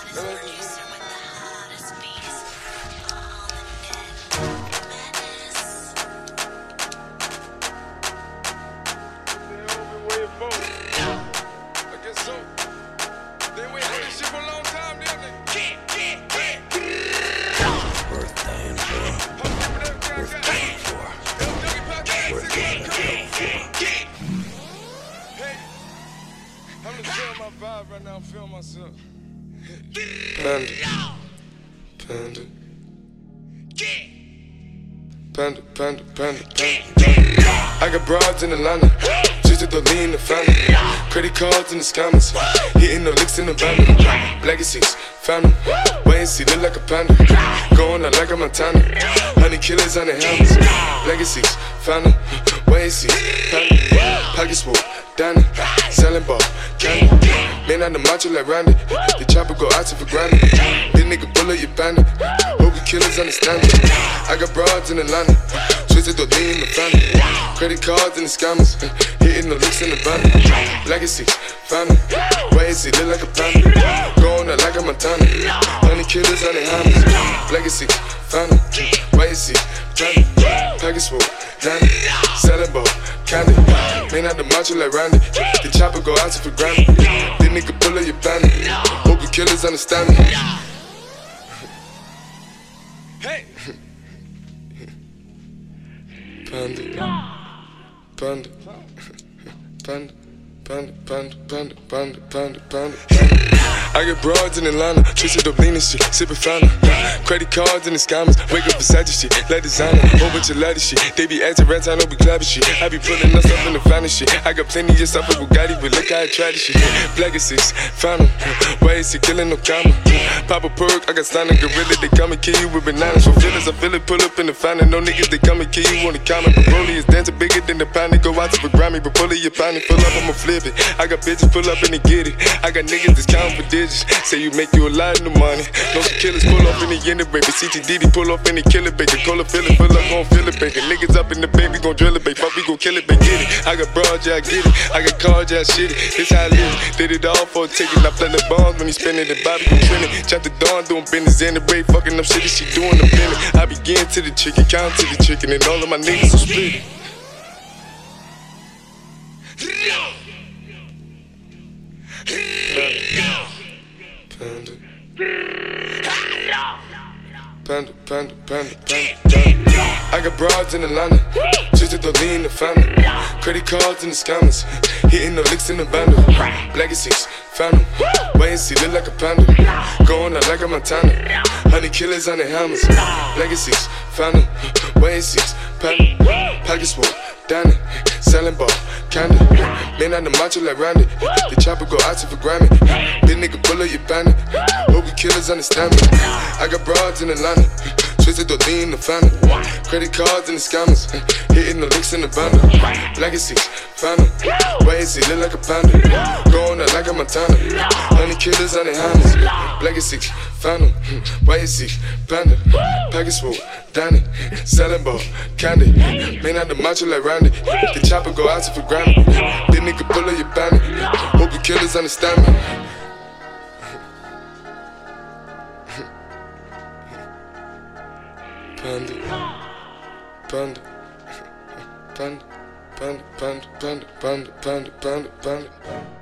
producer with the hottest beats on the net. Madness. I guess so. They wait for this shit for a long time, didn't they? Worth dying for. Worth dying for. Worth going to jail for. Hey, I'm gonna feel my vibe right now. I'm feeling myself. Panda, panda, panda, panda, panda, panda. I got broads in Atlanta, just to lean in the family. Credit cards in the scammers, hitting the licks in the band. Legacies, found them, wait and see, look like a panda. Going out like a Montana, honey killers on the helmets. Legacies, found them, wait and see, panda. Pockets full, Danny, selling ball, candy. Man on the macho like Randy, the chopper go out to for granted. This nigga bullet, you bandit. Hope you killers understand it. I got broads in Atlanta, twisted the lean in the family. Credit cards and the scammers, hitting the licks in the van. Legacy, family, wait and see, look like a panda. Going out like a Montana, honey killers on the hammers. Legacy, family, wait and see, panda. Package full, Danny, selling ball, candy. Man out the macho like Randy, the chopper go out to for granted. This nigga bullet, you bandit. Hope you killers understand me. Hey, Panda, panda, panda, panda, panda, panda, panda, panda, panda. I get broads in Atlanta, twisted up lean and shit, sippin' fountain. Credit cards and the scammers, wake up Versace shit, like designer, whole bunch of ladder shit. They be acting rats, I know be clapping shit. I be pulling us up in the finest shit. I got plenty of stuff with Bugatti, but look how I tried this shit. Black is 6, found him, why is he killing no comma? Pop a perk, I got signed a gorilla, they come and kill you with bananas. For feelings, I feel it, pull up in the fountain. No niggas, they come and kill you on the comment. But Broly is dancing bigger than the pound, they go out to the Grammy. But pull it, your pound, pull up, I'ma flip it. I got bitches pull up and they get it. I got niggas that's counting for digits. Say you make you a lot of money. No some killers pull up in the end of baby. CTDD pull up in the killer baby. Cola fill it, fill up, gon' fill it baby. Niggas up in the baby, gon' drill it baby. Fuck, we gon' kill it baby, get it. I got broads, yeah, I get it. I got cars, yeah, I shit it. This how I live. Did it all for a ticket. I play the bombs when he spinning the Bobby gon' trend it. Chop the dawn, doing business in the break. Fucking up shit that she doing the minute. I begin to the chicken, count to the chicken, and all of my niggas will split it. Panda, panda, panda, panda, panda. I got broads in Atlanta, just to lean in the family. Credit cards and the scammers, hitting the licks in the bundle. Legacies, found them, wait and see, look like a panda. Going out like a Montana, honey killers on the hammers. Legacies, found them, wait and see, panda. Pockets full, Danny, selling ball, candy. Man on the macho like Randy, the chopper go out to for Grammy. This nigga bullet, you bandit. Hope you killers understand me. I got broads in Atlanta, twisted the lean in the family. Credit cards and the scammers, hitting the licks in the bundle. Legacy, found them, wait and see, look like a panda. Going out like a Montana, honey killers on the hammers. Legacy, found them, wait and see, panda. Package full, Danny, selling ball, candy. Man out the macho like Randy, the chopper go out to for Grammy. This nigga bullet, you bandit. Hope you killers understand me. Panda, panda, panda, panda, panda, panda, panda, panda, panda, panda.